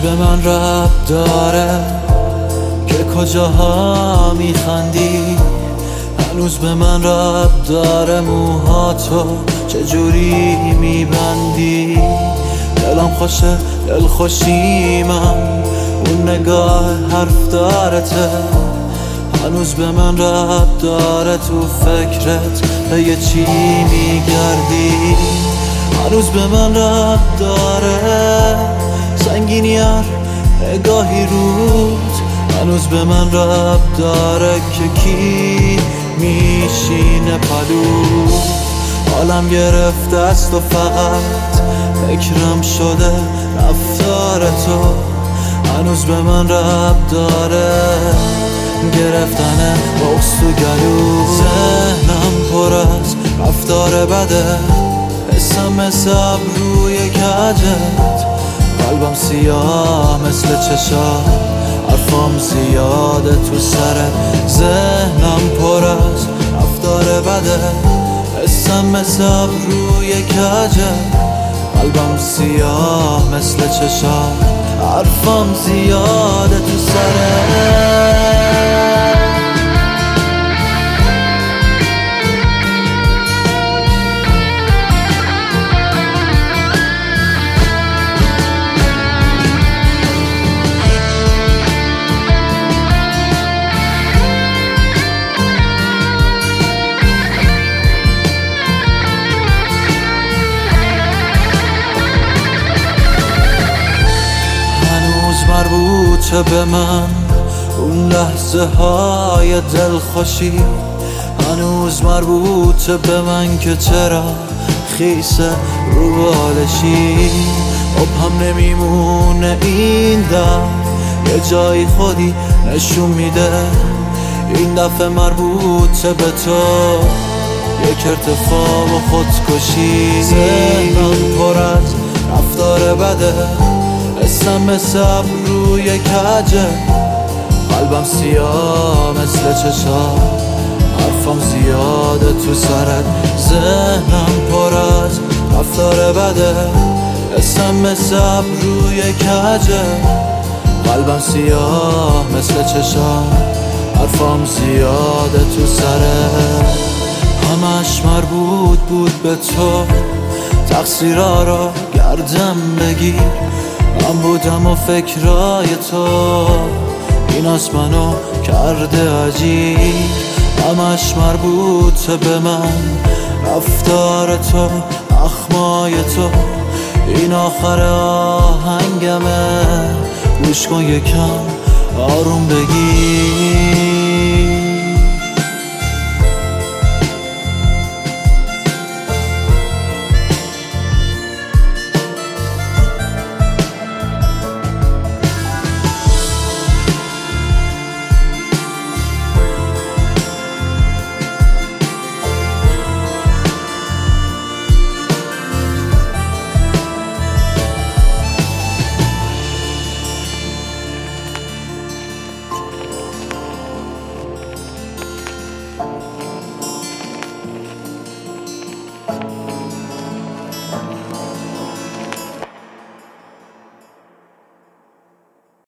به من ربط داره که کجاها میخندی، هنوز به من ربط داره موهاتو چجوری میبندی. دلم خوشه دل خوشیمم، اون نگاه حرف دارته، هنوز به من ربط داره تو فکرت به یه چی میگردی. هنوز به من ربط داره سنگینی هر نگاهی رود، هنوز به من ربط داره که کی میشینه پلو. حالم گرفته است و فقط فکرم شده رفتار تو، هنوز به من ربط داره گرفتن بغض تو گلو. ذهنم پر از رفتار بده، حسم مثل ابروی کجت، قلبم سیاه مثل چشات، حرفام زیاده تو سرت. ذهنم پر از رفتار بده، حسم مثل ابروی کجت، قلبم سیاه مثل چشات، حرفام زیاده تو سرت. مربوطه به من اون لحظه های دلخوشی، هنوز مربوطه به من که چرا خیسه رو بالشی. هم نمیمونه این در یه جایی خودی نشون میده، این دفعه مربوطه به تو یک ارتفاع و خودکشی. ذهنم پر از رفتار بده، حسم مثل ابروی کجه، قلبم سیاه مثل چشات، حرفم زیاده تو سرت. ذهنم پر از رفتار بده، حسم مثل ابروی کجه، قلبم سیاه مثل چشات، حرفم زیاده تو سرت. همش مربوط بود به تو، تقصیرها را گردم بگیر، من بودم و فکرای تو ایناست منو کرده عجیب. همش مربوطه به من رفتار تو، اخمای تو، این آخر آهنگمه، گوش کن یکم آروم بگیر.